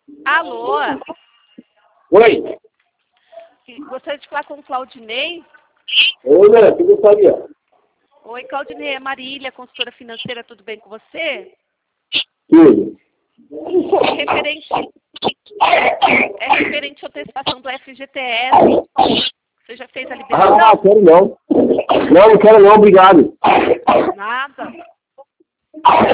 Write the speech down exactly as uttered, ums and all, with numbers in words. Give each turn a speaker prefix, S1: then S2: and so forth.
S1: Alô?
S2: Oi.
S1: Gostaria de falar com o Claudinei?
S2: Oi, né? O que gostaria?
S1: Oi, Claudinei, é Marília, consultora financeira, tudo bem com você?
S2: Tudo.
S1: É referente, é referente à antecipação do F G T S. Você já fez a
S2: Ah,
S1: liberação?
S2: quero não. Não, não quero não, obrigado.
S1: Nada.